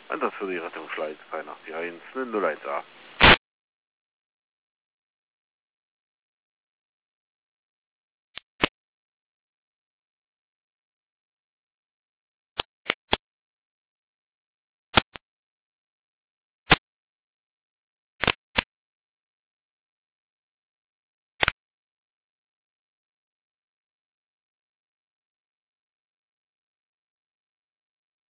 En dat für die Rettungsschleit 3 nach die 1 0 1 A.